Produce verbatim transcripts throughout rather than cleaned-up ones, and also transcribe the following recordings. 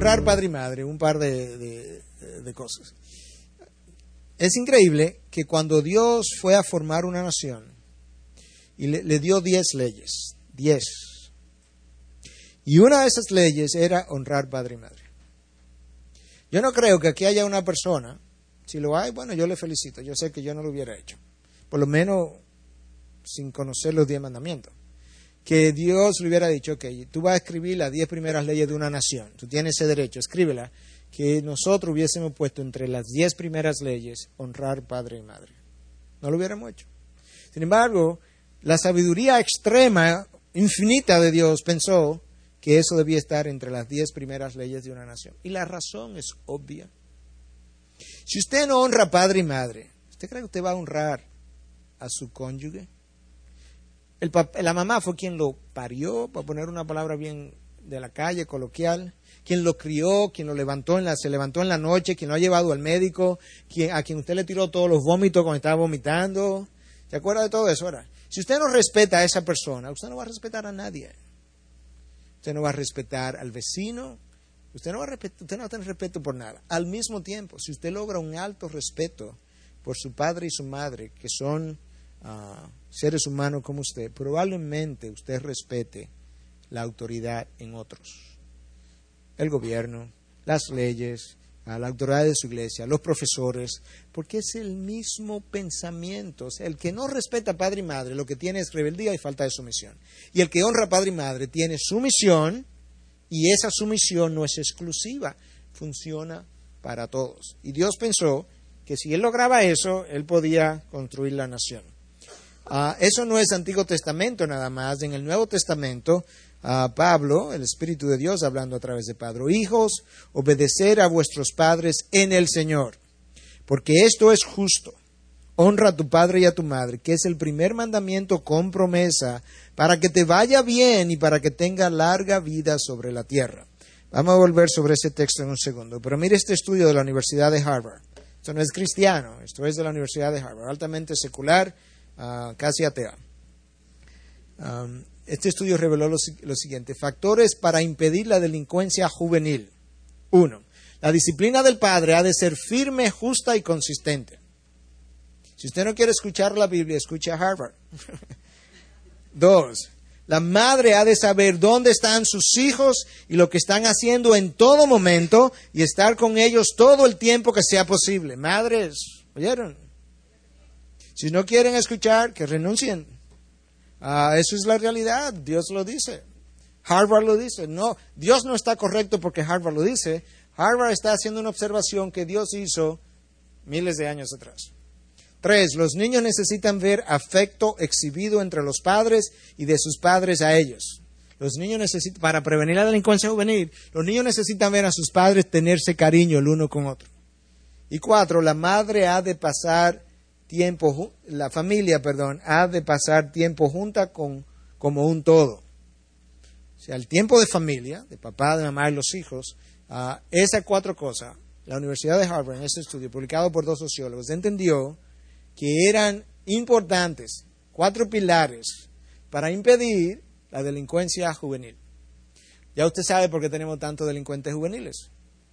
honrar padre y madre, un par de, de, de cosas. Es increíble que cuando Dios fue a formar una nación y le, le dio diez leyes, diez, y una de esas leyes era honrar padre y madre. Yo no creo que aquí haya una persona, si lo hay, bueno, yo le felicito, yo sé que yo no lo hubiera hecho, por lo menos sin conocer los diez mandamientos. Que Dios le hubiera dicho, ok, tú vas a escribir las diez primeras leyes de una nación, tú tienes ese derecho, escríbela, que nosotros hubiésemos puesto entre las diez primeras leyes honrar padre y madre. No lo hubiéramos hecho. Sin embargo, la sabiduría extrema, infinita de Dios pensó que eso debía estar entre las diez primeras leyes de una nación. Y la razón es obvia. Si usted no honra padre y madre, ¿usted cree que usted va a honrar a su cónyuge? El pap- la mamá fue quien lo parió, para poner una palabra bien de la calle, coloquial, quien lo crió, quien lo levantó en la, se levantó en la noche, quien lo ha llevado al médico, quien, a quien usted le tiró todos los vómitos cuando estaba vomitando. ¿Se acuerda de todo eso ahora? Si usted no respeta a esa persona, usted no va a respetar a nadie. Usted no va a respetar al vecino, usted no va a, respetar, usted no va a tener respeto por nada. Al mismo tiempo, si usted logra un alto respeto por su padre y su madre, que son uh, seres humanos como usted, probablemente usted respete la autoridad en otros. El gobierno, las leyes, la autoridad de su iglesia, los profesores, porque es el mismo pensamiento. O sea, el que no respeta a padre y madre, lo que tiene es rebeldía y falta de sumisión. Y el que honra a padre y madre tiene sumisión, y esa sumisión no es exclusiva, funciona para todos. Y Dios pensó que si él lograba eso, él podía construir la nación. Uh, eso no es Antiguo Testamento nada más. En el Nuevo Testamento, uh, Pablo, el Espíritu de Dios hablando a través de Pablo, hijos, obedecer a vuestros padres en el Señor, porque esto es justo. Honra a tu padre y a tu madre, que es el primer mandamiento con promesa, para que te vaya bien y para que tenga larga vida sobre la tierra. Vamos a volver sobre ese texto en un segundo. Pero mire este estudio de la Universidad de Harvard. Esto no es cristiano, esto es de la Universidad de Harvard, altamente secular, uh, casi atea. Um, este estudio reveló lo, lo siguiente: factores para impedir la delincuencia juvenil. Uno, la disciplina del padre ha de ser firme, justa y consistente. Si usted no quiere escuchar la Biblia, escuche a Harvard. Dos, la madre ha de saber dónde están sus hijos y lo que están haciendo en todo momento y estar con ellos todo el tiempo que sea posible. Madres, ¿oyeron? Si no quieren escuchar, que renuncien. Uh, eso es la realidad, Dios lo dice. Harvard lo dice. No, Dios no está correcto porque Harvard lo dice. Harvard está haciendo una observación que Dios hizo miles de años atrás. Tres, los niños necesitan ver afecto exhibido entre los padres y de sus padres a ellos. Los niños necesitan, para prevenir la delincuencia juvenil, los niños necesitan ver a sus padres tenerse cariño el uno con otro. Y cuatro, la madre ha de pasar tiempo, la familia, perdón, ha de pasar tiempo junta con, como un todo. O sea, el tiempo de familia, de papá, de mamá y los hijos, uh, esas cuatro cosas, la Universidad de Harvard, en ese estudio publicado por dos sociólogos, entendió que eran importantes, cuatro pilares, para impedir la delincuencia juvenil. Ya usted sabe por qué tenemos tantos delincuentes juveniles.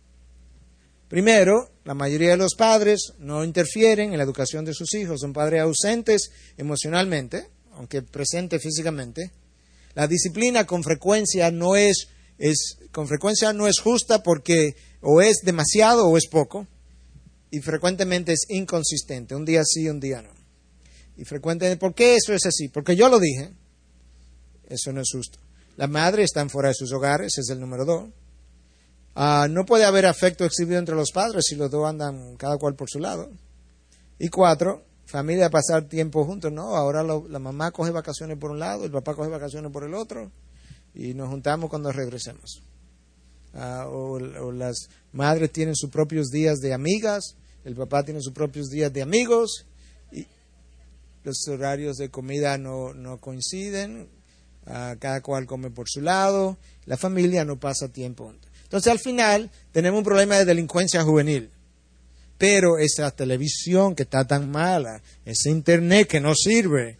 Primero, la mayoría de los padres no interfieren en la educación de sus hijos, son padres ausentes emocionalmente, aunque presentes físicamente. La disciplina con frecuencia no es, es, con frecuencia no es justa porque o es demasiado o es poco. Y frecuentemente es inconsistente, un día sí, un día no. Y frecuentemente, ¿por qué eso es así? Porque yo lo dije, eso no es justo. Las madres están fuera de sus hogares, ese es el número dos. Uh, no puede haber afecto exhibido entre los padres si los dos andan cada cual por su lado. Y cuatro, familia pasar tiempo juntos, ¿no? Ahora lo, la mamá coge vacaciones por un lado, el papá coge vacaciones por el otro, y nos juntamos cuando regresemos. Uh, o, o las madres tienen sus propios días de amigas, el papá tiene sus propios días de amigos, y los horarios de comida no, no coinciden, uh, cada cual come por su lado, la familia no pasa tiempo juntos. Entonces al final tenemos un problema de delincuencia juvenil, pero esa televisión que está tan mala, ese internet que no sirve,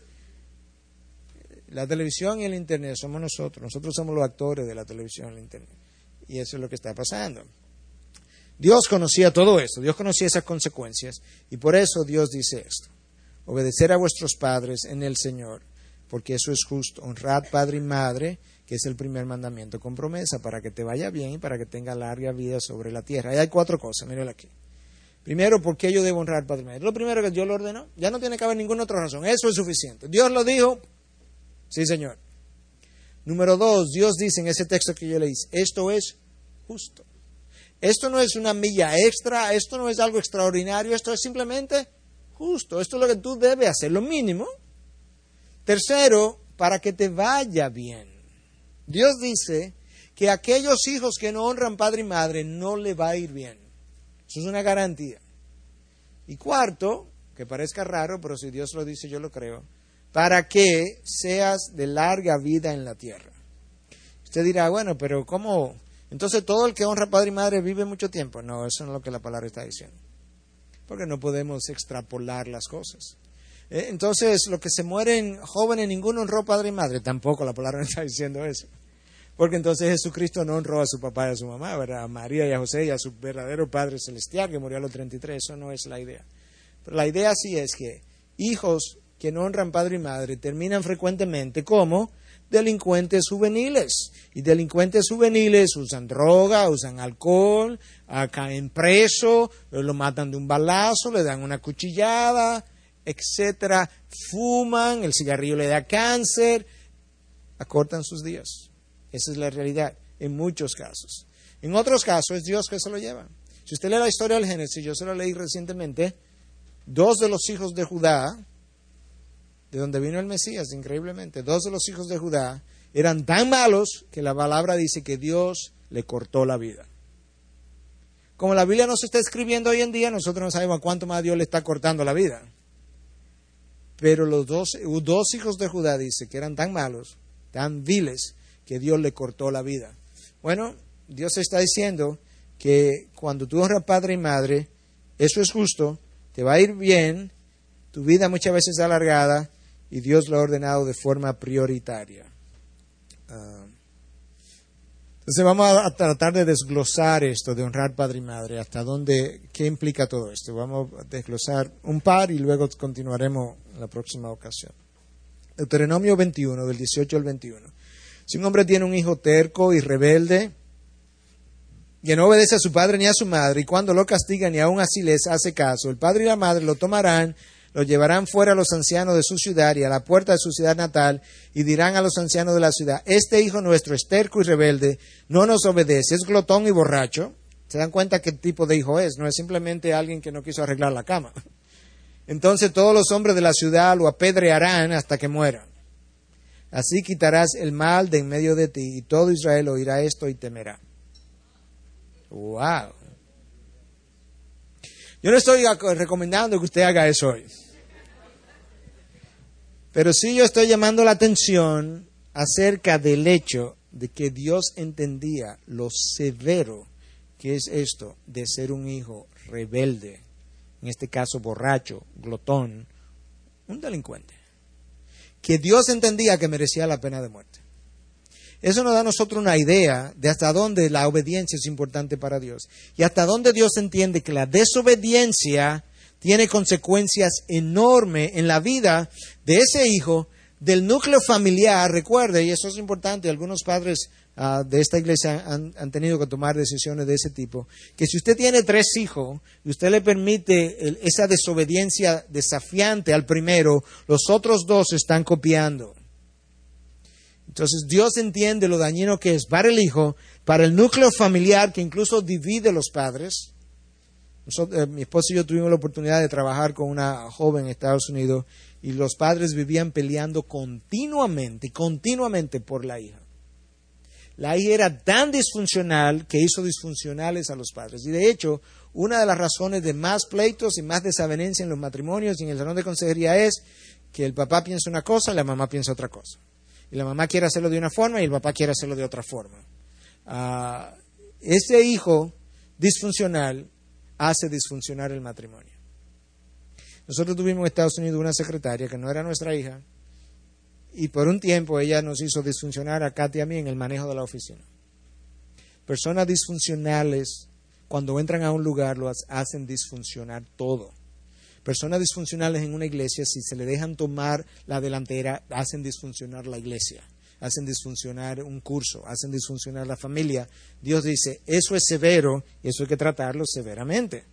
la televisión y el internet somos nosotros, nosotros somos los actores de la televisión y el internet. Y eso es lo que está pasando. Dios conocía todo esto, Dios conocía esas consecuencias, y por eso Dios dice esto: obedecer a vuestros padres en el Señor, porque eso es justo. Honrad padre y madre, que es el primer mandamiento con promesa, para que te vaya bien y para que tenga larga vida sobre la tierra. Ahí hay cuatro cosas, mírenlo aquí. Primero, ¿por qué yo debo honrar padre y madre? Lo primero que Dios lo ordenó, ya no tiene que haber ninguna otra razón, eso es suficiente. Dios lo dijo, sí Señor. Número dos, Dios dice en ese texto que yo leí, esto es justo. Esto no es una milla extra, esto no es algo extraordinario, esto es simplemente justo. Esto es lo que tú debes hacer, lo mínimo. Tercero, para que te vaya bien. Dios dice que a aquellos hijos que no honran padre y madre no le va a ir bien. Eso es una garantía. Y cuarto, que parezca raro, pero si Dios lo dice yo lo creo, para que seas de larga vida en la tierra. Usted dirá, bueno, pero ¿cómo? Entonces todo el que honra padre y madre vive mucho tiempo. No, eso no es lo que la palabra está diciendo. Porque no podemos extrapolar las cosas. Entonces, los que se mueren jóvenes, ninguno honró padre y madre. Tampoco la palabra no está diciendo eso. Porque entonces Jesucristo no honró a su papá y a su mamá, ¿verdad? A María y a José y a su verdadero Padre Celestial que murió a los treinta y tres. Eso no es la idea. Pero la idea sí es que hijos que no honran padre y madre terminan frecuentemente como delincuentes juveniles. Y delincuentes juveniles usan droga, usan alcohol, caen presos, lo matan de un balazo, le dan una cuchillada, etcétera. Fuman, el cigarrillo le da cáncer, acortan sus días. Esa es la realidad en muchos casos. En otros casos es Dios que se lo lleva. Si usted lee la historia del Génesis, yo se lo leí recientemente, dos de los hijos de Judá, de donde vino el Mesías, increíblemente, dos de los hijos de Judá eran tan malos que la palabra dice que Dios le cortó la vida. Como la Biblia no se está escribiendo hoy en día, nosotros no sabemos a cuánto más Dios le está cortando la vida. Pero los dos, dos hijos de Judá dice que eran tan malos, tan viles, que Dios le cortó la vida. Bueno, Dios está diciendo que cuando tú honras padre y madre, eso es justo, te va a ir bien, tu vida muchas veces es alargada y Dios lo ha ordenado de forma prioritaria. Uh, entonces vamos a tratar de desglosar esto de honrar padre y madre, hasta dónde, qué implica todo esto. Vamos a desglosar un par y luego continuaremos en la próxima ocasión. Deuteronomio veintiuno, del dieciocho al veintiuno. Si un hombre tiene un hijo terco y rebelde, que no obedece a su padre ni a su madre, y cuando lo castigan y aún así les hace caso, el padre y la madre lo tomarán, lo llevarán fuera a los ancianos de su ciudad y a la puerta de su ciudad natal, y dirán a los ancianos de la ciudad, este hijo nuestro es terco y rebelde, no nos obedece, es glotón y borracho. Se dan cuenta qué tipo de hijo es, no es simplemente alguien que no quiso arreglar la cama. Entonces todos los hombres de la ciudad lo apedrearán hasta que muera. Así quitarás el mal de en medio de ti, y todo Israel oirá esto y temerá. ¡Wow! Yo no estoy recomendando que usted haga eso hoy. Pero sí yo estoy llamando la atención acerca del hecho de que Dios entendía lo severo que es esto de ser un hijo rebelde, en este caso borracho, glotón, un delincuente. Que Dios entendía que merecía la pena de muerte. Eso nos da a nosotros una idea de hasta dónde la obediencia es importante para Dios. Y hasta dónde Dios entiende que la desobediencia tiene consecuencias enormes en la vida de ese hijo, del núcleo familiar. Recuerde, y eso es importante, algunos padres uh, de esta iglesia han, han tenido que tomar decisiones de ese tipo, que si usted tiene tres hijos y usted le permite el, esa desobediencia desafiante al primero, los otros dos están copiando. Entonces Dios entiende lo dañino que es para el hijo, para el núcleo familiar que incluso divide los padres. Nosotros, eh, mi esposo y yo tuvimos la oportunidad de trabajar con una joven en Estados Unidos y los padres vivían peleando continuamente, continuamente por la hija. La hija era tan disfuncional que hizo disfuncionales a los padres. Y de hecho, una de las razones de más pleitos y más desavenencia en los matrimonios y en el salón de consejería es que el papá piensa una cosa y la mamá piensa otra cosa. Y la mamá quiere hacerlo de una forma y el papá quiere hacerlo de otra forma. Uh, ese hijo disfuncional hace disfuncionar el matrimonio. Nosotros tuvimos en Estados Unidos una secretaria que no era nuestra hija y por un tiempo ella nos hizo disfuncionar a Katy y a mí en el manejo de la oficina. Personas disfuncionales, cuando entran a un lugar, lo hacen disfuncionar todo. Personas disfuncionales en una iglesia, si se le dejan tomar la delantera, hacen disfuncionar la iglesia, hacen disfuncionar un curso, hacen disfuncionar la familia. Dios dice, eso es severo y eso hay que tratarlo severamente.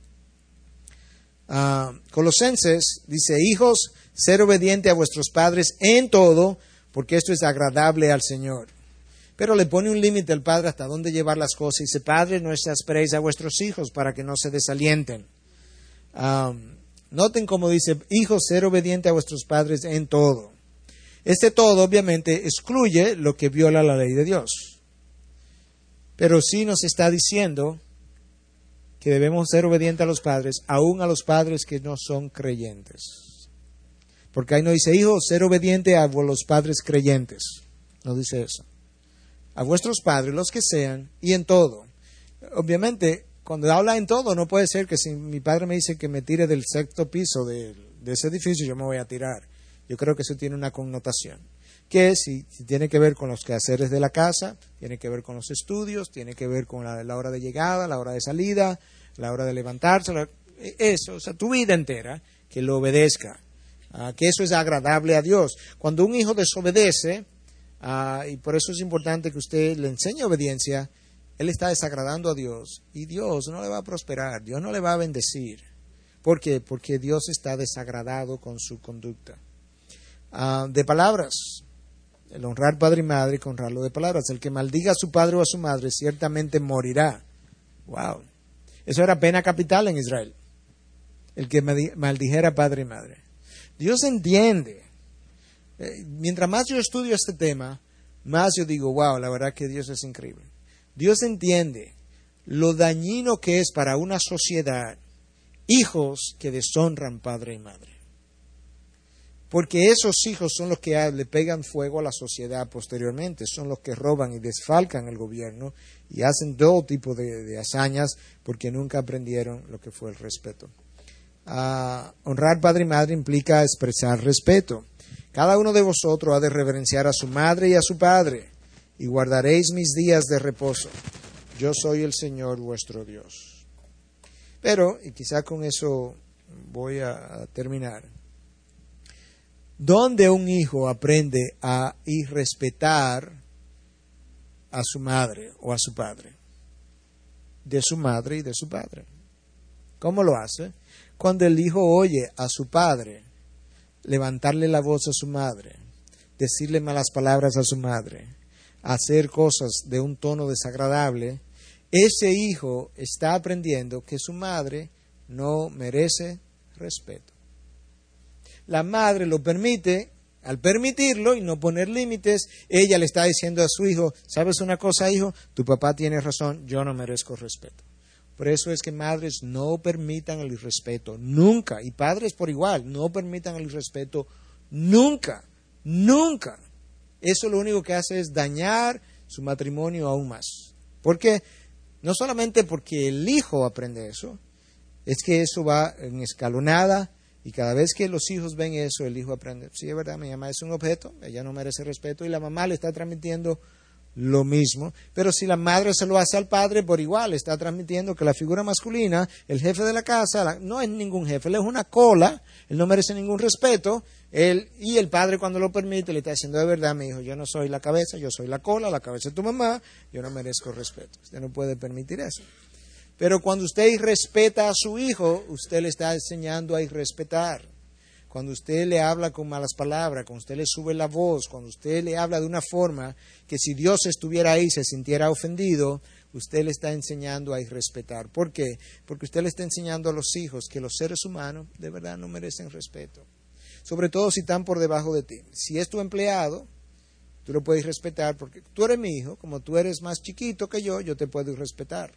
Uh, Colosenses dice, hijos, ser obediente a vuestros padres en todo, porque esto es agradable al Señor. Pero le pone un límite al padre hasta dónde llevar las cosas. Dice, padre, no exasperéis a vuestros hijos para que no se desalienten. Um, Noten cómo dice, hijos, ser obediente a vuestros padres en todo. Este todo, obviamente, excluye lo que viola la ley de Dios. Pero sí nos está diciendo que debemos ser obedientes a los padres, aún a los padres que no son creyentes. Porque ahí no dice, hijos, ser obediente a los padres creyentes. No dice eso. A vuestros padres, los que sean, y en todo. Obviamente, cuando habla en todo, no puede ser que si mi padre me dice que me tire del sexto piso de, de ese edificio, yo me voy a tirar. Yo creo que eso tiene una connotación. Que si, si tiene que ver con los quehaceres de la casa, tiene que ver con los estudios, tiene que ver con la, la hora de llegada, la hora de salida, la hora de levantarse, la, eso, o sea, tu vida entera, que lo obedezca. Uh, que eso es agradable a Dios. Cuando un hijo desobedece, uh, y por eso es importante que usted le enseñe obediencia, él está desagradando a Dios y Dios no le va a prosperar, Dios no le va a bendecir. ¿Por qué? Porque Dios está desagradado con su conducta. Uh, de palabras, el honrar padre y madre, que honrarlo de palabras. El que maldiga a su padre o a su madre ciertamente morirá. Wow. Eso era pena capital en Israel. El que maldijera padre y madre. Dios entiende. Eh, mientras más yo estudio este tema, más yo digo, wow, la verdad que Dios es increíble. Dios entiende lo dañino que es para una sociedad hijos que deshonran padre y madre. Porque esos hijos son los que le pegan fuego a la sociedad posteriormente, son los que roban y desfalcan el gobierno y hacen todo tipo de, de hazañas porque nunca aprendieron lo que fue el respeto. Uh, honrar padre y madre implica expresar respeto. Cada uno de vosotros ha de reverenciar a su madre y a su padre, y guardaréis mis días de reposo. Yo soy el Señor vuestro Dios. Pero, y quizá con eso voy a terminar, ¿dónde un hijo aprende a irrespetar a su madre o a su padre? De su madre y de su padre. ¿Cómo lo hace? Cuando el hijo oye a su padre levantarle la voz a su madre, decirle malas palabras a su madre, hacer cosas de un tono desagradable, ese hijo está aprendiendo que su madre no merece respeto. La madre lo permite, al permitirlo y no poner límites, ella le está diciendo a su hijo, ¿sabes una cosa, hijo? Tu papá tiene razón, yo no merezco respeto. Por eso es que madres no permitan el irrespeto, nunca, y padres por igual, no permitan el irrespeto, nunca, nunca. Eso lo único que hace es dañar su matrimonio aún más. ¿Por qué? No solamente porque el hijo aprende eso, es que eso va en escalonada y cada vez que los hijos ven eso, el hijo aprende. Sí, es verdad, mi mamá es un objeto, ella no merece respeto y la mamá le está transmitiendo lo mismo. Pero si la madre se lo hace al padre, por igual está transmitiendo que la figura masculina, el jefe de la casa, la, no es ningún jefe, él es una cola, él no merece ningún respeto. Él, y el padre cuando lo permite le está diciendo, de verdad, mi hijo, yo no soy la cabeza, yo soy la cola, la cabeza de tu mamá, yo no merezco respeto. Usted no puede permitir eso. Pero cuando usted irrespeta a su hijo, usted le está enseñando a irrespetar. Cuando usted le habla con malas palabras, cuando usted le sube la voz, cuando usted le habla de una forma que si Dios estuviera ahí se sintiera ofendido, usted le está enseñando a irrespetar. ¿Por qué? Porque usted le está enseñando a los hijos que los seres humanos de verdad no merecen respeto. Sobre todo si están por debajo de ti. Si es tu empleado, tú lo puedes respetar porque tú eres mi hijo, como tú eres más chiquito que yo, yo te puedo respetar.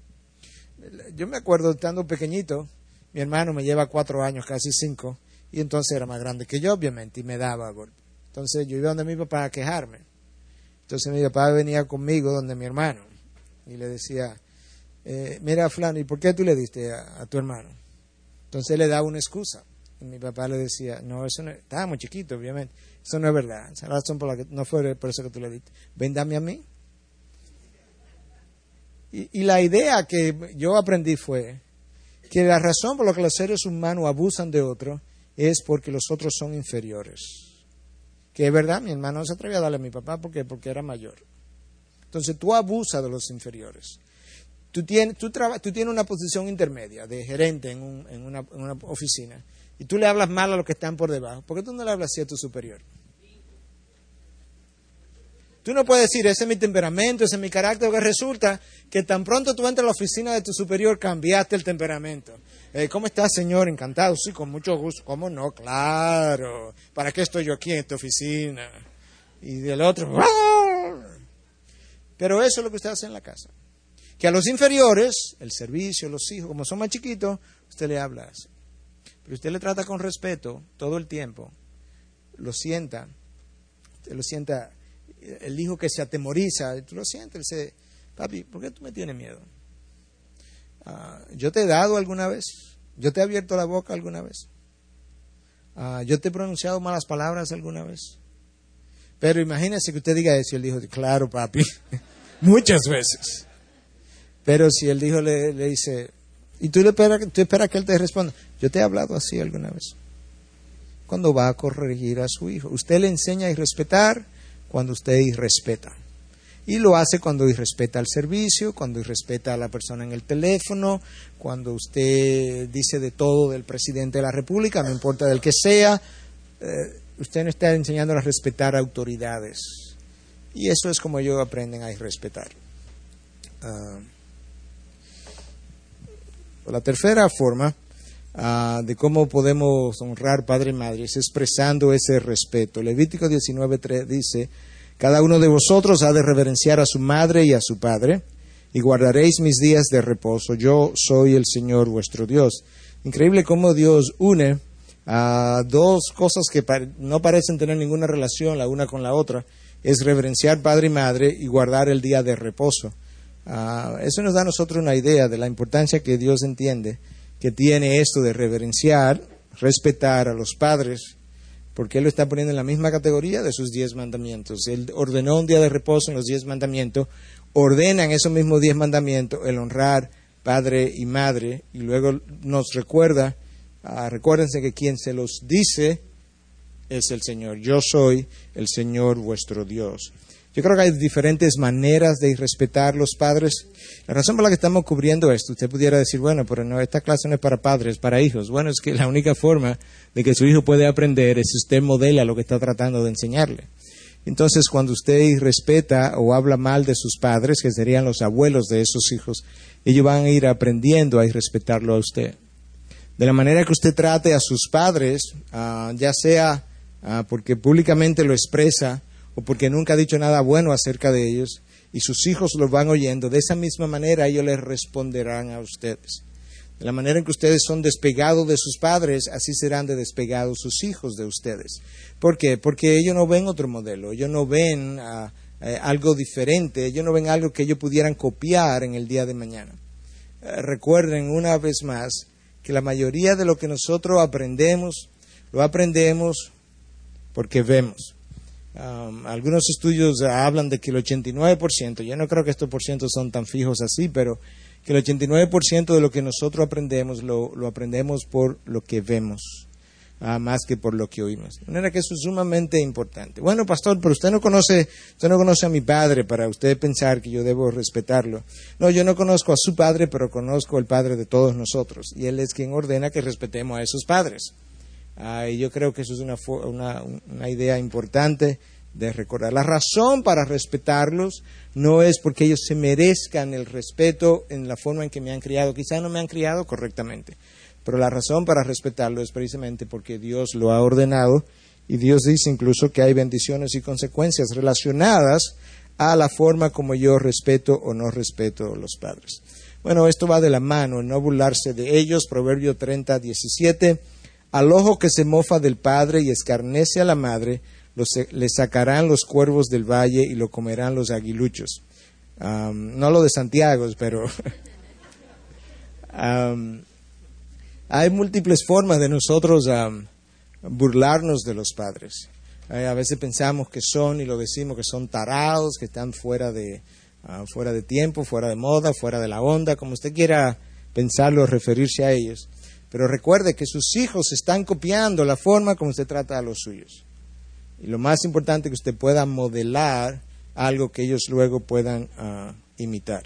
Yo me acuerdo estando pequeñito, mi hermano me lleva cuatro años, casi cinco, y entonces era más grande que yo, obviamente, y me daba golpe. Entonces yo iba donde mi papá a quejarme. Entonces mi papá venía conmigo donde mi hermano, y le decía, eh, mira, fulano, ¿y por qué tú le diste a, a tu hermano? Entonces él le daba una excusa. Y mi papá le decía, no, eso no, estaba muy chiquito, obviamente, eso no es verdad, esa es la razón por la que no fue por eso que tú le diste. Ven, dame a mí. Y, y la idea que yo aprendí fue que la razón por la que los seres humanos abusan de otros es porque los otros son inferiores. Que es verdad, mi hermano no se atrevía a darle a mi papá porque, porque era mayor. Entonces tú abusas de los inferiores. Tú tienes, tú, traba, tú tienes una posición intermedia de gerente en, un, en, una, en una oficina y tú le hablas mal a los que están por debajo. ¿Por qué tú no le hablas así a tu superior? Tú no puedes decir, ese es mi temperamento, ese es mi carácter, porque resulta que tan pronto tú entras a la oficina de tu superior, cambiaste el temperamento. Eh, ¿Cómo estás, señor? Encantado. Sí, con mucho gusto. ¿Cómo no? Claro. ¿Para qué estoy yo aquí en esta oficina? Y del otro, ¡ah! Pero eso es lo que usted hace en la casa. Que a los inferiores, el servicio, los hijos, como son más chiquitos, usted le habla así. Pero usted le trata con respeto todo el tiempo. Lo sienta. Usted lo sienta. El hijo que se atemoriza, tú lo sientes, él dice, papi, ¿por qué tú me tienes miedo? Uh, ¿Yo te he dado alguna vez? ¿Yo te he abierto la boca alguna vez? Uh, ¿Yo te he pronunciado malas palabras alguna vez? Pero imagínese que usted diga eso y el hijo dice, claro, papi, muchas veces. Pero si el hijo le, le dice, y tú, le esperas, tú esperas que él te responda, ¿yo te he hablado así alguna vez? Cuando va a corregir a su hijo, usted le enseña a irrespetar cuando usted irrespeta. Y lo hace cuando irrespeta el servicio, cuando irrespeta a la persona en el teléfono, cuando usted dice de todo del presidente de la República, no importa del que sea, eh, usted no está enseñando a respetar autoridades. Y eso es como ellos aprenden a irrespetar. Uh, la tercera forma uh, de cómo podemos honrar padre y madre es expresando ese respeto. Levítico diecinueve tres dice, cada uno de vosotros ha de reverenciar a su madre y a su padre, y guardaréis mis días de reposo. Yo soy el Señor vuestro Dios. Increíble cómo Dios une a dos cosas que no parecen tener ninguna relación la una con la otra. Es reverenciar padre y madre y guardar el día de reposo. Uh, eso nos da a nosotros una idea de la importancia que Dios entiende que tiene esto de reverenciar, respetar a los padres, porque Él lo está poniendo en la misma categoría de sus diez mandamientos. Él ordenó un día de reposo en los diez mandamientos, ordena en esos mismos diez mandamientos el honrar padre y madre, y luego nos recuerda, uh, recuérdense que quien se los dice es el Señor. Yo soy el Señor vuestro Dios. Yo creo que hay diferentes maneras de irrespetar a los padres. La razón por la que estamos cubriendo esto, usted pudiera decir, bueno, pero no, esta clase no es para padres, es para hijos. Bueno, es que la única forma de que su hijo puede aprender es si usted modela lo que está tratando de enseñarle. Entonces, cuando usted irrespeta o habla mal de sus padres, que serían los abuelos de esos hijos, ellos van a ir aprendiendo a irrespetarlo a usted. De la manera que usted trate a sus padres, uh, ya sea uh, porque públicamente lo expresa, o porque nunca ha dicho nada bueno acerca de ellos, y sus hijos los van oyendo, de esa misma manera ellos les responderán a ustedes. De la manera en que ustedes son despegados de sus padres, así serán de despegados sus hijos de ustedes. ¿Por qué? Porque ellos no ven otro modelo, ellos no ven uh, eh, algo diferente, ellos no ven algo que ellos pudieran copiar en el día de mañana. Uh, recuerden una vez más que la mayoría de lo que nosotros aprendemos, lo aprendemos porque vemos. Um, algunos estudios uh, hablan de que el ochenta y nueve por ciento, yo no creo que estos porcientos son tan fijos así, pero que el ochenta y nueve por ciento de lo que nosotros aprendemos lo, lo aprendemos por lo que vemos, uh, más que por lo que oímos. De manera que eso es sumamente importante. Bueno, pastor, pero usted no conoce, usted no conoce a mi padre para usted pensar que yo debo respetarlo. No, yo no conozco a su padre, pero conozco al padre de todos nosotros, y él es quien ordena que respetemos a esos padres. Uh, y yo creo que eso es una, una, una idea importante de recordar. La razón para respetarlos no es porque ellos se merezcan el respeto en la forma en que me han criado. Quizá no me han criado correctamente, pero la razón para respetarlo es precisamente porque Dios lo ha ordenado, y Dios dice incluso que hay bendiciones y consecuencias relacionadas a la forma como yo respeto o no respeto a los padres. Bueno, esto va de la mano, no burlarse de ellos. Proverbio treinta, diecisiete. Al ojo que se mofa del padre y escarnece a la madre, los, le sacarán los cuervos del valle y lo comerán los aguiluchos. Um, no lo de Santiago, pero um, hay múltiples formas de nosotros um, burlarnos de los padres. Eh, a veces pensamos que son, y lo decimos, que son tarados, que están fuera de, uh, fuera de tiempo, fuera de moda, fuera de la onda, como usted quiera pensarlo o referirse a ellos. Pero recuerde que sus hijos están copiando la forma como usted trata a los suyos. Y lo más importante es que usted pueda modelar algo que ellos luego puedan uh, imitar.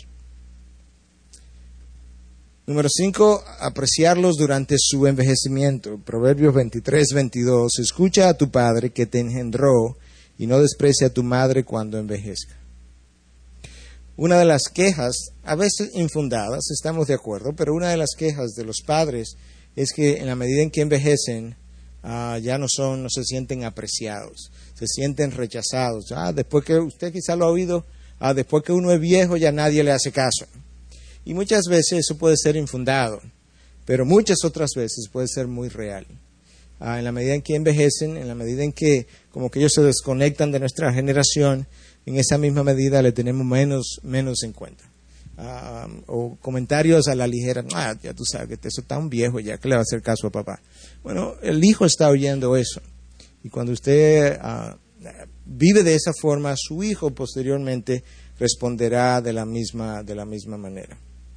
Número cinco, apreciarlos durante su envejecimiento. Proverbios veintitrés, veintidós. Escucha a tu padre que te engendró y no desprecie a tu madre cuando envejezca. Una de las quejas, a veces infundadas, estamos de acuerdo, pero una de las quejas de los padres es que en la medida en que envejecen, uh, ya no son, no se sienten apreciados, se sienten rechazados. Ah, después que usted quizá lo ha oído, ah, después que uno es viejo ya nadie le hace caso. Y muchas veces eso puede ser infundado, pero muchas otras veces puede ser muy real. Ah, en la medida en que envejecen, en la medida en que como que ellos se desconectan de nuestra generación, en esa misma medida le tenemos menos, menos en cuenta. Ah, o comentarios a la ligera, ah, ya tú sabes que eso está un viejo ya, que le va a hacer caso a papá. Bueno, el hijo está oyendo eso. Y cuando usted ah, vive de esa forma, su hijo posteriormente responderá de la misma, de la misma manera.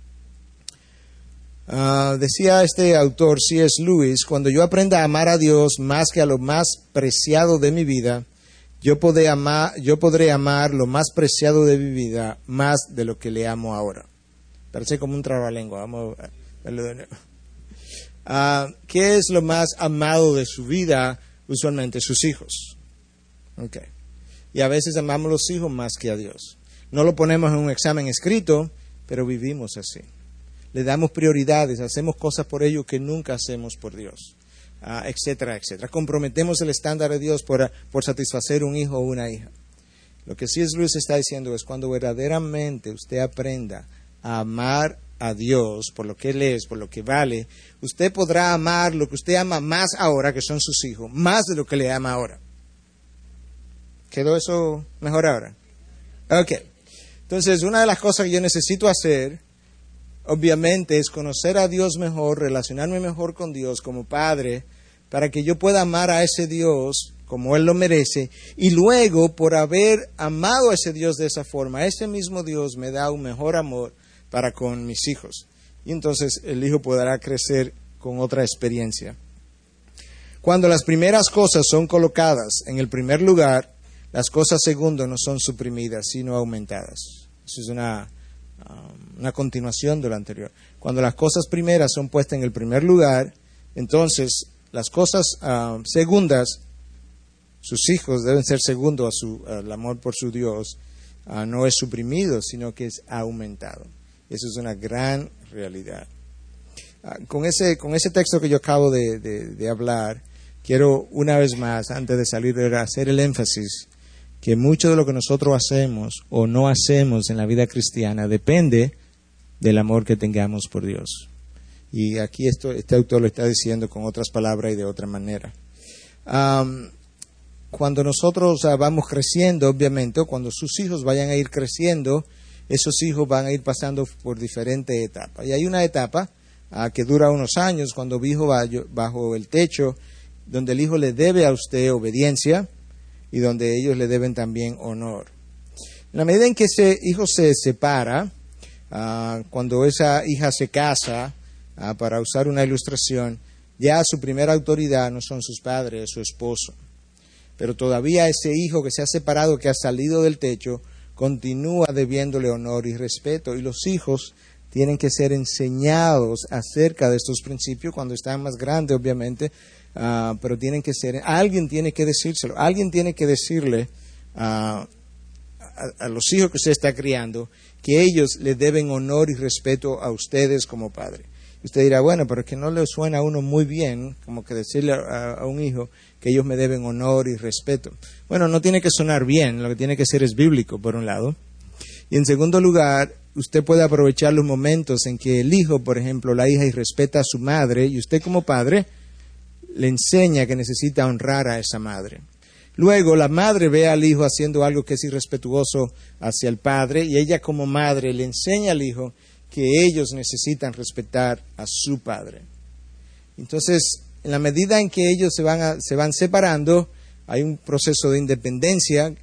Uh, decía este autor, C S Lewis, cuando yo aprenda a amar a Dios más que a lo más preciado de mi vida, yo podré amar, yo podré amar lo más preciado de mi vida más de lo que le amo ahora. Parece como un trabalengua. Vamos a verlo de nuevo. Uh, ¿Qué es lo más amado de su vida? Usualmente sus hijos. Okay. Y a veces amamos a los hijos más que a Dios. No lo ponemos en un examen escrito, pero vivimos así. Le damos prioridades, hacemos cosas por ellos que nunca hacemos por Dios, uh, etcétera, etcétera. Comprometemos el estándar de Dios por, por satisfacer un hijo o una hija. Lo que C S Lewis está diciendo es cuando verdaderamente usted aprenda a amar a Dios por lo que Él es, por lo que vale, usted podrá amar lo que usted ama más ahora, que son sus hijos, más de lo que le ama ahora. ¿Quedó eso mejor ahora? Ok. Entonces, una de las cosas que yo necesito hacer, obviamente, es conocer a Dios mejor, relacionarme mejor con Dios como Padre, para que yo pueda amar a ese Dios como Él lo merece, y luego, por haber amado a ese Dios de esa forma, ese mismo Dios me da un mejor amor para con mis hijos. Y entonces el hijo podrá crecer con otra experiencia. Cuando las primeras cosas son colocadas en el primer lugar, las cosas segundo no son suprimidas, sino aumentadas. Eso es una, um, una continuación de lo anterior. Cuando las cosas primeras son puestas en el primer lugar, entonces las cosas uh, segundas, sus hijos deben ser segundos a su, al amor por su Dios, uh, no es suprimido, sino que es aumentado. Eso es una gran realidad. Uh, con, ese, con ese texto que yo acabo de, de, de hablar, quiero una vez más, antes de salir, de hacer el énfasis que mucho de lo que nosotros hacemos o no hacemos en la vida cristiana depende del amor que tengamos por Dios. Y aquí esto, este autor lo está diciendo con otras palabras y de otra manera. Um, cuando nosotros uh, vamos creciendo, obviamente, o cuando sus hijos vayan a ir creciendo, esos hijos van a ir pasando por diferentes etapas. Y hay una etapa uh, que dura unos años, cuando el hijo va bajo el techo, donde el hijo le debe a usted obediencia, y donde ellos le deben también honor. En la medida en que ese hijo se separa, uh, cuando esa hija se casa, uh, para usar una ilustración, ya su primera autoridad no son sus padres, su esposo. Pero todavía ese hijo que se ha separado, que ha salido del techo, continúa debiéndole honor y respeto. Y los hijos tienen que ser enseñados acerca de estos principios cuando están más grandes, obviamente, Uh, pero tienen que ser, alguien tiene que decírselo, alguien tiene que decirle uh, a, a los hijos que usted está criando que ellos le deben honor y respeto a ustedes como padre. Y usted dirá, bueno, pero es que no le suena a uno muy bien como que decirle a, a un hijo que ellos me deben honor y respeto. Bueno, no tiene que sonar bien, lo que tiene que ser es bíblico, por un lado. Y en segundo lugar, usted puede aprovechar los momentos en que el hijo, por ejemplo, la hija, y respeta a su madre, y usted como padre le enseña que necesita honrar a esa madre. Luego la madre ve al hijo haciendo algo que es irrespetuoso hacia el padre, y ella como madre le enseña al hijo que ellos necesitan respetar a su padre. Entonces, en la medida en que ellos se van, a, se van separando, hay un proceso de independencia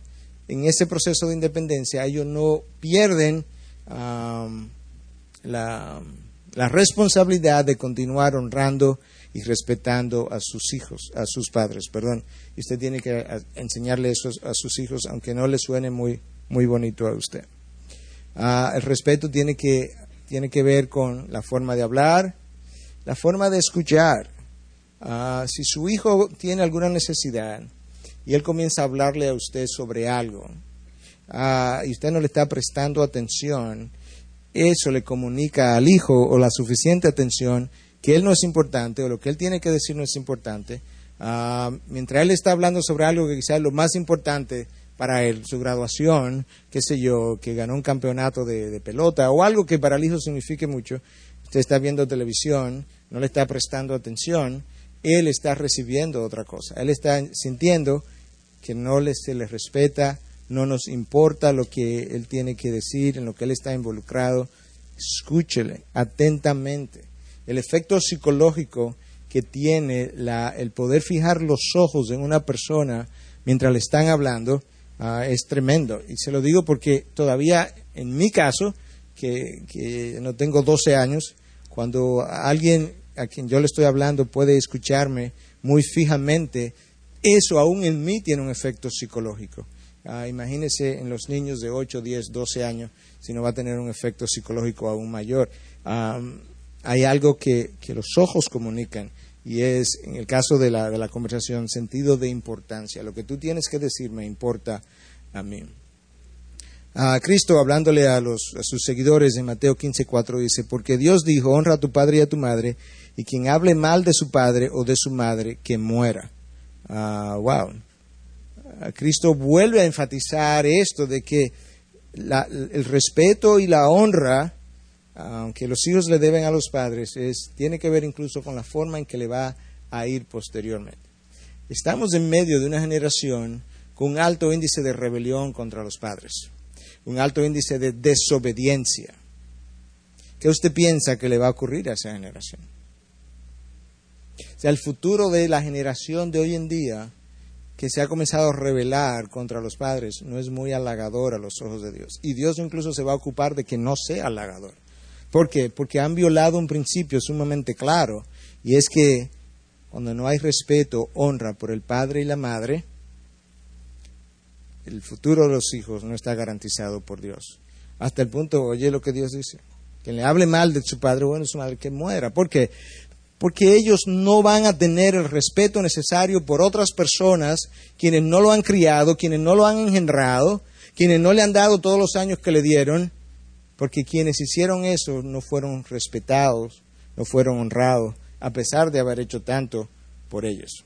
en ese proceso de independencia, ellos no pierden um, la, la responsabilidad de continuar honrando y respetando a sus hijos, a sus padres, perdón. Y usted tiene que a, enseñarle eso a sus hijos, aunque no le suene muy, muy bonito a usted. Uh, el respeto tiene que, tiene que ver con la forma de hablar, la forma de escuchar. Uh, si su hijo tiene alguna necesidad y él comienza a hablarle a usted sobre algo uh, y usted no le está prestando atención, eso le comunica al hijo o la suficiente atención que él no es importante o lo que él tiene que decir no es importante. Uh, mientras él está hablando sobre algo que quizás es lo más importante para él, su graduación, qué sé yo, que ganó un campeonato de, de pelota o algo que para el hijo signifique mucho, usted está viendo televisión, no le está prestando atención, él está recibiendo otra cosa. Él está sintiendo que no le, se le respeta, no nos importa lo que él tiene que decir, en lo que él está involucrado. Escúchele atentamente. El efecto psicológico que tiene la, el poder fijar los ojos en una persona mientras le están hablando uh, es tremendo. Y se lo digo porque todavía, en mi caso, que, que no tengo doce años, cuando alguien a quien yo le estoy hablando puede escucharme muy fijamente, eso aún en mí tiene un efecto psicológico. Uh, imagínese en los niños de ocho, diez, doce años, si no va a tener un efecto psicológico aún mayor. Um, hay algo que, que los ojos comunican y es, en el caso de la, de la conversación, sentido de importancia. Lo que tú tienes que decir me importa a mí. Uh, Cristo, hablándole a, los, a sus seguidores en Mateo quince cuatro, dice, porque Dios dijo, honra a tu padre y a tu madre, y quien hable mal de su padre o de su madre, que muera. Uh, wow. Uh, Cristo vuelve a enfatizar esto de que la, el respeto y la honra, aunque los hijos le deben a los padres, es, tiene que ver incluso con la forma en que le va a ir posteriormente. Estamos en medio de una generación con un alto índice de rebelión contra los padres, un alto índice de desobediencia. ¿Qué usted piensa que le va a ocurrir a esa generación? O sea, el futuro de la generación de hoy en día, que se ha comenzado a rebelar contra los padres, no es muy halagador a los ojos de Dios. Y Dios incluso se va a ocupar de que no sea halagador. ¿Por qué? Porque han violado un principio sumamente claro, y es que cuando no hay respeto, honra por el padre y la madre, el futuro de los hijos no está garantizado por Dios. Hasta el punto, oye lo que Dios dice, que le hable mal de su padre o de su madre, que muera. ¿Por qué? Porque ellos no van a tener el respeto necesario por otras personas, quienes no lo han criado, quienes no lo han engendrado, quienes no le han dado todos los años que le dieron, porque quienes hicieron eso no fueron respetados, no fueron honrados, a pesar de haber hecho tanto por ellos.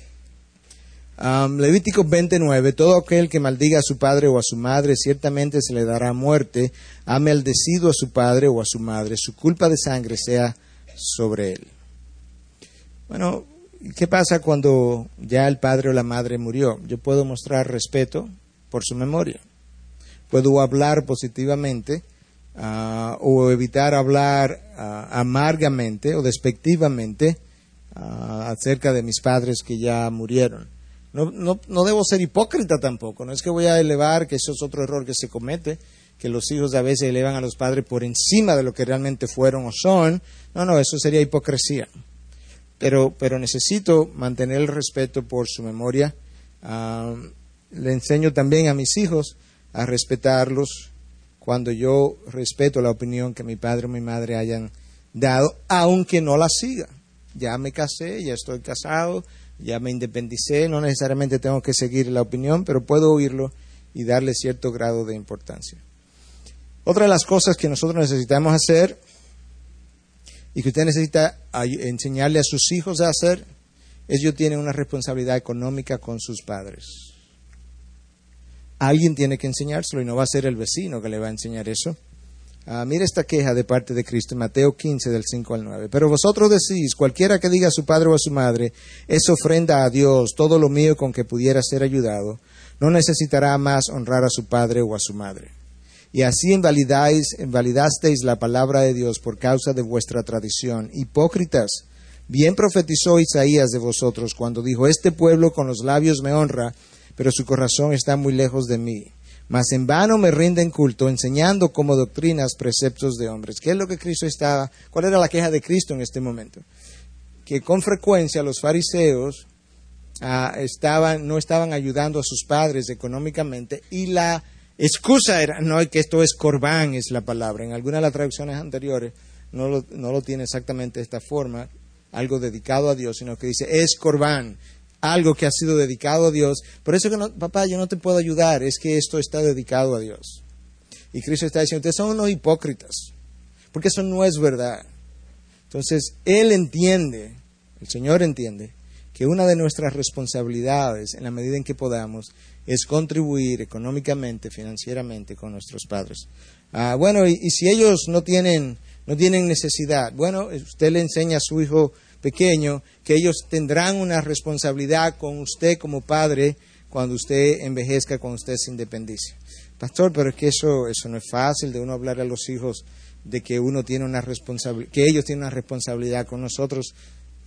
Um, Levítico veintinueve, todo aquel que maldiga a su padre o a su madre, ciertamente se le dará muerte, ha maldecido a su padre o a su madre, su culpa de sangre sea sobre él. Bueno, ¿qué pasa cuando ya el padre o la madre murió? Yo puedo mostrar respeto por su memoria, puedo hablar positivamente, Uh, o evitar hablar uh, amargamente o despectivamente uh, acerca de mis padres que ya murieron. No, no, no debo ser hipócrita tampoco, no es que voy a elevar, que eso es otro error que se comete, que los hijos a veces elevan a los padres por encima de lo que realmente fueron o son. No, no, eso sería hipocresía. Pero, pero necesito mantener el respeto por su memoria. Uh, le enseño también a mis hijos a respetarlos cuando yo respeto la opinión que mi padre o mi madre hayan dado, aunque no la siga. Ya me casé, ya estoy casado, ya me independicé, no necesariamente tengo que seguir la opinión, pero puedo oírlo y darle cierto grado de importancia. Otra de las cosas que nosotros necesitamos hacer y que usted necesita enseñarle a sus hijos a hacer es ellos tienen una responsabilidad económica con sus padres. Alguien tiene que enseñárselo y no va a ser el vecino que le va a enseñar eso. Uh, mira esta queja de parte de Cristo en Mateo quince del cinco al nueve. Pero vosotros decís, cualquiera que diga a su padre o a su madre, es ofrenda a Dios, todo lo mío con que pudiera ser ayudado, no necesitará más honrar a su padre o a su madre. Y así invalidáis, invalidasteis la palabra de Dios por causa de vuestra tradición. Hipócritas, bien profetizó Isaías de vosotros cuando dijo, este pueblo con los labios me honra, pero su corazón está muy lejos de mí. mas en vano me rinden culto, enseñando como doctrinas preceptos de hombres. ¿Qué es lo que Cristo estaba? ¿Cuál era la queja de Cristo en este momento? Que con frecuencia los fariseos uh, estaban, no estaban ayudando a sus padres económicamente, y la excusa era, no, que esto es corbán, es la palabra. En algunas de las traducciones anteriores no lo, no lo tiene exactamente de esta forma, algo dedicado a Dios, sino que dice, es corbán, algo que ha sido dedicado a Dios. Por eso que, no, papá, yo no te puedo ayudar, es que esto está dedicado a Dios. Y Cristo está diciendo, ustedes son unos hipócritas, porque eso no es verdad. Entonces, Él entiende, el Señor entiende, que una de nuestras responsabilidades, en la medida en que podamos, es contribuir económicamente, financieramente con nuestros padres. Ah, bueno, y, y si ellos no tienen, no tienen necesidad, bueno, usted le enseña a su hijo pequeño que ellos tendrán una responsabilidad con usted como padre cuando usted envejezca, cuando usted se independice. Pastor, pero es que eso, eso no es fácil de uno hablar a los hijos de que uno tiene una responsabilidad, que ellos tienen una responsabilidad con nosotros.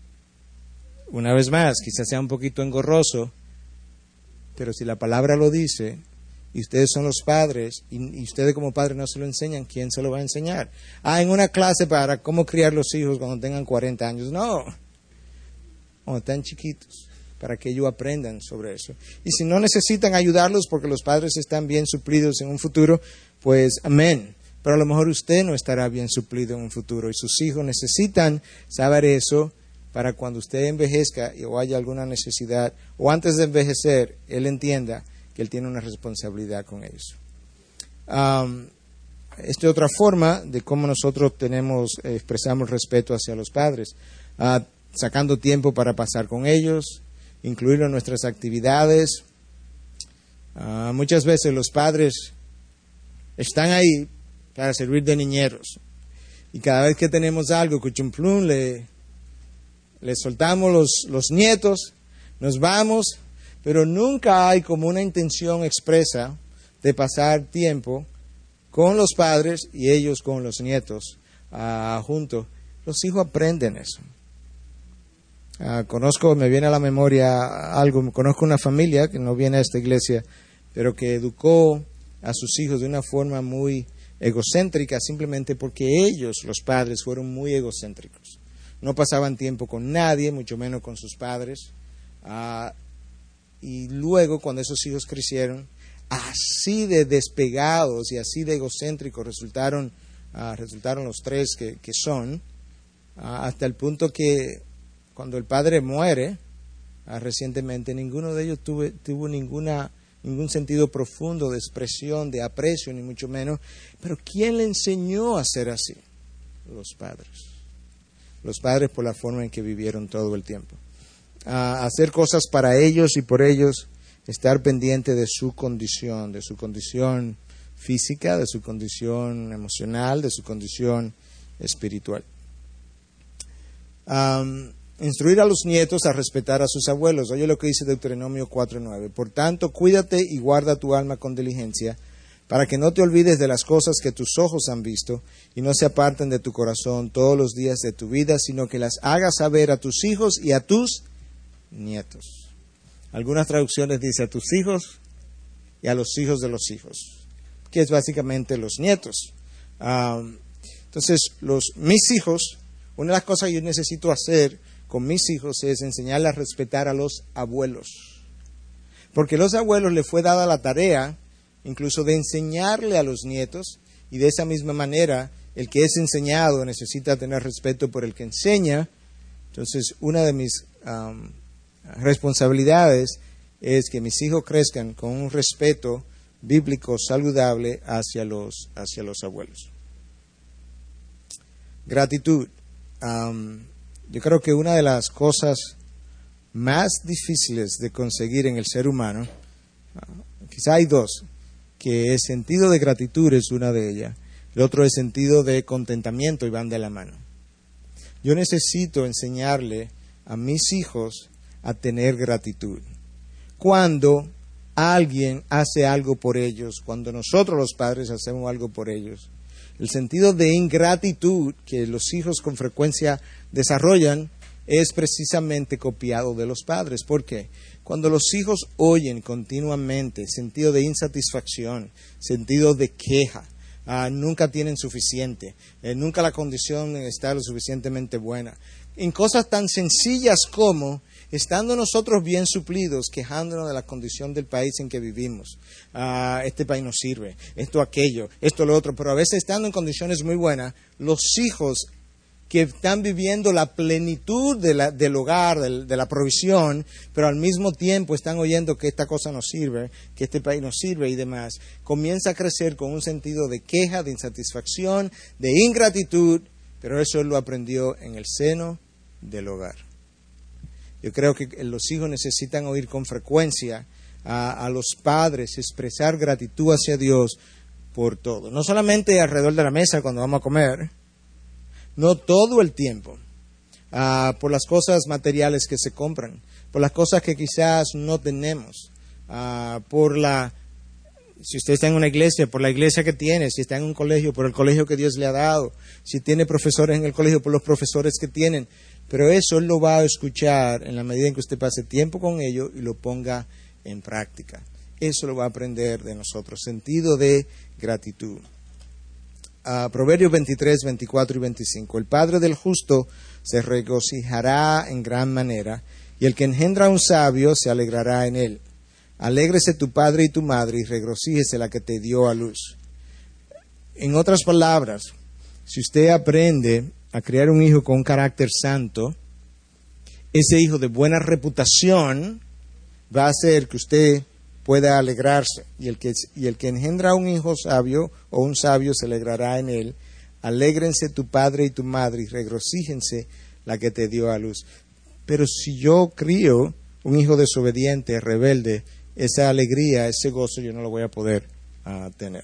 Una vez más, quizás sea un poquito engorroso, pero si la palabra lo dice, y ustedes son los padres, y, y ustedes como padres no se lo enseñan, ¿quién se lo va a enseñar? Ah, en una clase para cómo criar los hijos cuando tengan cuarenta años. No, cuando están chiquitos, para que ellos aprendan sobre eso. Y si no necesitan ayudarlos porque los padres están bien suplidos en un futuro, pues amén. Pero a lo mejor usted no estará bien suplido en un futuro, y sus hijos necesitan saber eso para cuando usted envejezca o haya alguna necesidad, o antes de envejecer, él entienda que él tiene una responsabilidad con ellos. Um, esta es otra forma de cómo nosotros tenemos, eh, expresamos respeto hacia los padres, uh, sacando tiempo para pasar con ellos, incluirlo en nuestras actividades. Uh, muchas veces los padres están ahí para servir de niñeros, y cada vez que tenemos algo, cuchumplum, le, le soltamos los, los nietos, nos vamos, pero nunca hay como una intención expresa de pasar tiempo con los padres y ellos con los nietos uh, juntos. Los hijos aprenden eso. Uh, conozco, me viene a la memoria algo, conozco una familia que no viene a esta iglesia, pero que educó a sus hijos de una forma muy egocéntrica, simplemente porque ellos, los padres, fueron muy egocéntricos. No pasaban tiempo con nadie, mucho menos con sus padres. Uh, y luego, cuando esos hijos crecieron, así de despegados y así de egocéntricos resultaron, uh, resultaron los tres que, que son, uh, hasta el punto que cuando el padre muere, uh, recientemente, ninguno de ellos tuve, tuvo ninguna, ningún sentido profundo de expresión, de aprecio, ni mucho menos. Pero ¿quién le enseñó a ser así? Los padres. Los padres por la forma en que vivieron todo el tiempo. A hacer cosas para ellos y por ellos, estar pendiente de su condición, de su condición física, de su condición emocional, de su condición espiritual. Um, instruir a los nietos a respetar a sus abuelos. Oye lo que dice Deuteronomio cuatro nueve. Por tanto, cuídate y guarda tu alma con diligencia, para que no te olvides de las cosas que tus ojos han visto y no se aparten de tu corazón todos los días de tu vida, sino que las hagas saber a tus hijos y a tus nietos. Algunas traducciones dicen a tus hijos y a los hijos de los hijos, que es básicamente los nietos. Um, entonces, los, mis hijos, una de las cosas que yo necesito hacer con mis hijos es enseñarles a respetar a los abuelos. Porque a los abuelos les fue dada la tarea incluso de enseñarle a los nietos, y de esa misma manera el que es enseñado necesita tener respeto por el que enseña. Entonces, una de mis um, responsabilidades es que mis hijos crezcan con un respeto bíblico saludable hacia los, hacia los abuelos. Gratitud. Um, yo creo que una de las cosas más difíciles de conseguir en el ser humano, uh, quizá hay dos, que el sentido de gratitud es una de ellas, el otro es sentido de contentamiento, y van de la mano. Yo necesito enseñarle a mis hijos a tener gratitud. Cuando alguien hace algo por ellos, cuando nosotros los padres hacemos algo por ellos, el sentido de ingratitud que los hijos con frecuencia desarrollan es precisamente copiado de los padres. ¿Por qué? Cuando los hijos oyen continuamente sentido de insatisfacción, sentido de queja, uh, nunca tienen suficiente, eh, nunca la condición está lo suficientemente buena, en cosas tan sencillas como estando nosotros bien suplidos, quejándonos de la condición del país en que vivimos. Ah, este país no sirve, esto, aquello, esto, lo otro. Pero a veces estando en condiciones muy buenas, los hijos que están viviendo la plenitud de la, del hogar, de, de la provisión, pero al mismo tiempo están oyendo que esta cosa no sirve, que este país no sirve y demás, comienza a crecer con un sentido de queja, de insatisfacción, de ingratitud, pero eso él lo aprendió en el seno del hogar. Yo creo que los hijos necesitan oír con frecuencia a, a los padres expresar gratitud hacia Dios por todo. No solamente alrededor de la mesa cuando vamos a comer, no todo el tiempo, uh, por las cosas materiales que se compran, por las cosas que quizás no tenemos, uh, por la, si usted está en una iglesia, por la iglesia que tiene, si está en un colegio, por el colegio que Dios le ha dado, si tiene profesores en el colegio, por los profesores que tienen. Pero eso él lo va a escuchar en la medida en que usted pase tiempo con ellos y lo ponga en práctica. Eso lo va a aprender de nosotros, sentido de gratitud. Uh, Proverbios veintitrés, veinticuatro y veinticinco. El padre del justo se regocijará en gran manera, y el que engendra a un sabio se alegrará en él. Alégrese tu padre y tu madre, y regocíjese la que te dio a luz. En otras palabras, si usted aprende a criar un hijo con un carácter santo, ese hijo de buena reputación va a hacer que usted pueda alegrarse. Y el que, y el que engendra un hijo sabio o un sabio se alegrará en él. Alégrense tu padre y tu madre y regocíjense la que te dio a luz. Pero si yo crío un hijo desobediente, rebelde, esa alegría, ese gozo yo no lo voy a poder uh, tener.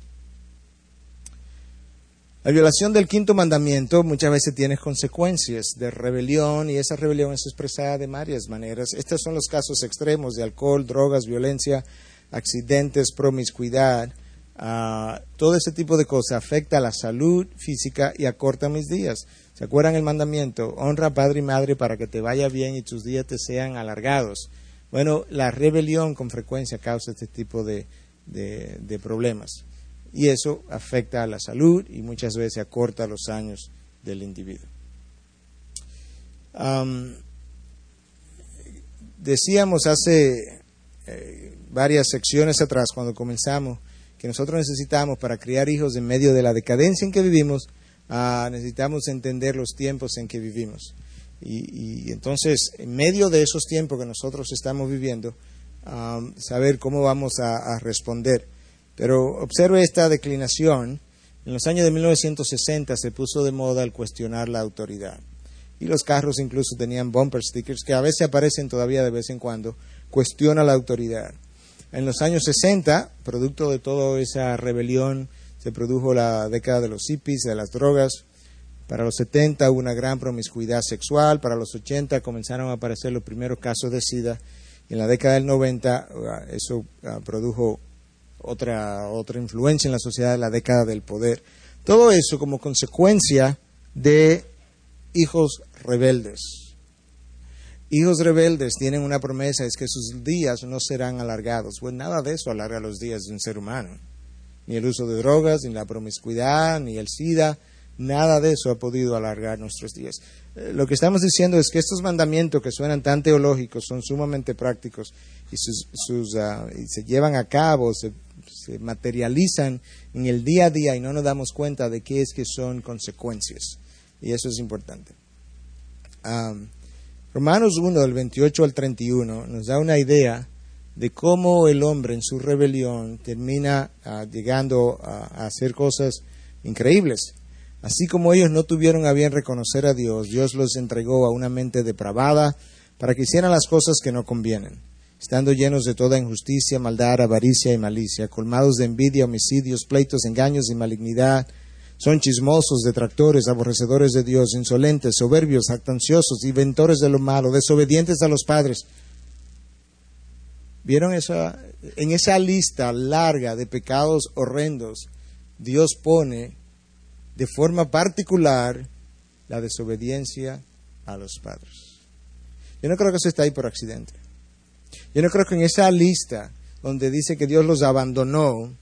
La violación del quinto mandamiento muchas veces tiene consecuencias de rebelión, y esa rebelión es expresada de varias maneras. Estos son los casos extremos de alcohol, drogas, violencia, accidentes, promiscuidad. Uh, todo ese tipo de cosas afecta a la salud física y acorta mis días. ¿Se acuerdan el mandamiento? Honra a padre y madre para que te vaya bien y tus días te sean alargados. Bueno, la rebelión con frecuencia causa este tipo de, de, de problemas. Y eso afecta a la salud y muchas veces acorta los años del individuo. Um, decíamos hace eh, varias secciones atrás, cuando comenzamos, que nosotros necesitamos, para criar hijos en medio de la decadencia en que vivimos, uh, necesitamos entender los tiempos en que vivimos. Y, y entonces, en medio de esos tiempos que nosotros estamos viviendo, um, saber cómo vamos a, a responder. Pero observe esta declinación. En los años de mil novecientos sesenta se puso de moda el cuestionar la autoridad. Y los carros incluso tenían bumper stickers que a veces aparecen todavía de vez en cuando. Cuestiona la autoridad. En los años sesenta, producto de toda esa rebelión, se produjo la década de los hippies, de las drogas. Para los setenta hubo una gran promiscuidad sexual. Para los ochenta comenzaron a aparecer los primeros casos de SIDA. Y en la década del noventa eso produjo Otra, otra influencia en la sociedad, la década del poder. Todo eso como consecuencia de hijos rebeldes. Hijos rebeldes tienen una promesa, es que sus días no serán alargados. Pues nada de eso alarga los días de un ser humano. Ni el uso de drogas, ni la promiscuidad, ni el SIDA, nada de eso ha podido alargar nuestros días. Eh, lo que estamos diciendo es que estos mandamientos que suenan tan teológicos son sumamente prácticos y, sus, sus, uh, y se llevan a cabo, se se materializan en el día a día y no nos damos cuenta de qué es que son consecuencias. Y eso es importante. Um, Romanos uno, del veintiocho al treinta y uno, nos da una idea de cómo el hombre en su rebelión termina uh, llegando a, a hacer cosas increíbles. Así como ellos no tuvieron a bien reconocer a Dios, Dios los entregó a una mente depravada para que hicieran las cosas que no convienen, estando llenos de toda injusticia, maldad, avaricia y malicia, colmados de envidia, homicidios, pleitos, engaños y malignidad. Son chismosos, detractores, aborrecedores de Dios, insolentes, soberbios, jactanciosos, inventores de lo malo, desobedientes a los padres. ¿Vieron esa? En esa lista larga de pecados horrendos, Dios pone de forma particular la desobediencia a los padres. Yo no creo que eso está ahí por accidente. Yo no creo que en esa lista donde dice que Dios los abandonó, uh,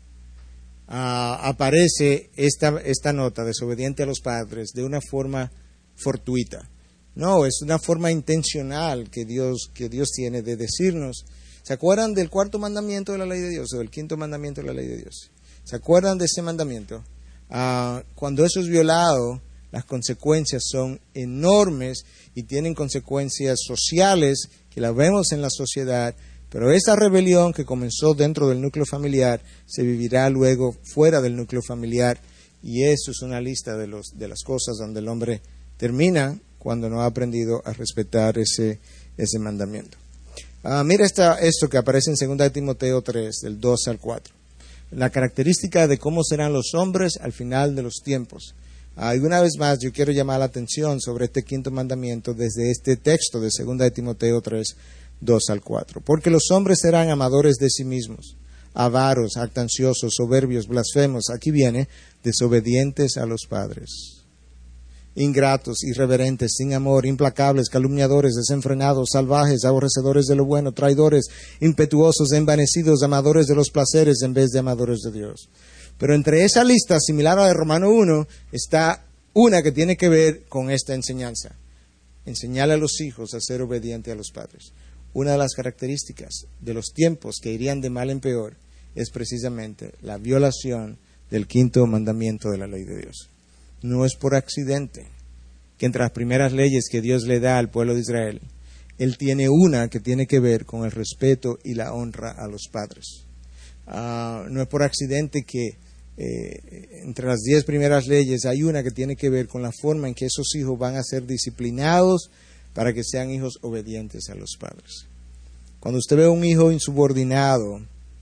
aparece esta, esta nota, desobediente a los padres, de una forma fortuita. No, es una forma intencional que Dios, que Dios tiene de decirnos. ¿Se acuerdan del cuarto mandamiento de la ley de Dios o del quinto mandamiento de la ley de Dios? ¿Se acuerdan de ese mandamiento? Uh, cuando eso es violado, las consecuencias son enormes y tienen consecuencias sociales que las vemos en la sociedad, pero esa rebelión que comenzó dentro del núcleo familiar se vivirá luego fuera del núcleo familiar, y eso es una lista de, los, de las cosas donde el hombre termina cuando no ha aprendido a respetar ese, ese mandamiento. Uh, mira esta, esto que aparece en segunda de Timoteo tres, del dos al cuatro. La característica de cómo serán los hombres al final de los tiempos. Uh, y una vez más yo quiero llamar la atención sobre este quinto mandamiento desde este texto de segunda de Timoteo tres, dos al cuatro. Porque los hombres serán amadores de sí mismos, avaros, jactanciosos, soberbios, blasfemos, aquí viene, desobedientes a los padres, ingratos, irreverentes, sin amor, implacables, calumniadores, desenfrenados, salvajes, aborrecedores de lo bueno, traidores, impetuosos, envanecidos, amadores de los placeres en vez de amadores de Dios. Pero entre esa lista, similar a la de Romano uno, está una que tiene que ver con esta enseñanza. Enseñarle a los hijos a ser obedientes a los padres. Una de las características de los tiempos que irían de mal en peor es precisamente la violación del quinto mandamiento de la ley de Dios. No es por accidente que entre las primeras leyes que Dios le da al pueblo de Israel, Él tiene una que tiene que ver con el respeto y la honra a los padres. Uh, no es por accidente que eh, entre las diez primeras leyes hay una que tiene que ver con la forma en que esos hijos van a ser disciplinados para que sean hijos obedientes a los padres. Cuando usted ve a un hijo insubordinado,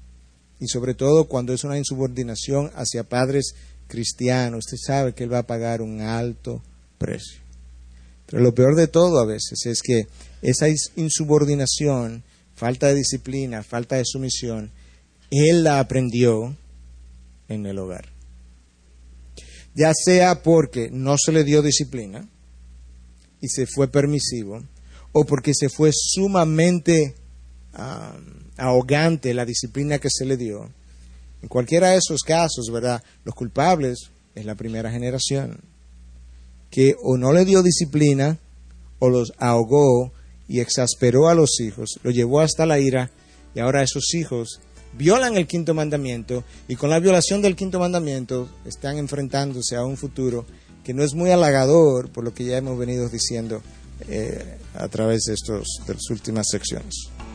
y sobre todo cuando es una insubordinación hacia padres cristianos, usted sabe que él va a pagar un alto precio. Pero lo peor de todo a veces es que esa insubordinación, falta de disciplina, falta de sumisión, él la aprendió en el hogar. Ya sea porque no se le dio disciplina y se fue permisivo, o porque se fue sumamente um, ahogante la disciplina que se le dio. En cualquiera de esos casos, ¿verdad?, los culpables es la primera generación, que o no le dio disciplina, o los ahogó y exasperó a los hijos, lo llevó hasta la ira, y ahora esos hijos violan el quinto mandamiento, y con la violación del quinto mandamiento están enfrentándose a un futuro que no es muy halagador, por lo que ya hemos venido diciendo eh, a través de, estos, de las últimas secciones.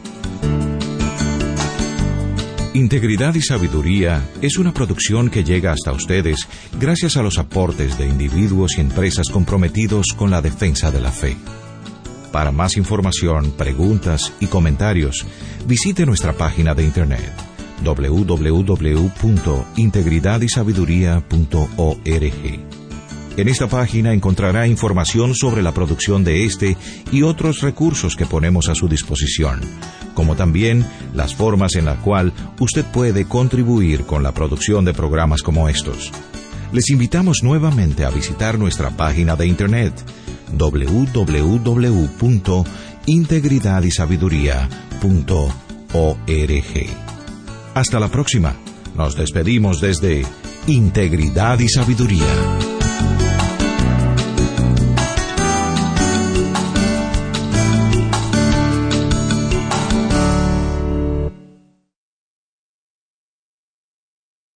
Integridad y Sabiduría es una producción que llega hasta ustedes gracias a los aportes de individuos y empresas comprometidos con la defensa de la fe. Para más información, preguntas y comentarios, visite nuestra página de internet doble u doble u doble u punto integridad y sabiduría punto org. En esta página encontrará información sobre la producción de este y otros recursos que ponemos a su disposición, como también las formas en las cuales usted puede contribuir con la producción de programas como estos. Les invitamos nuevamente a visitar nuestra página de internet doble u doble u doble u punto integridad y sabiduría punto org. Hasta la próxima. Nos despedimos desde Integridad y Sabiduría.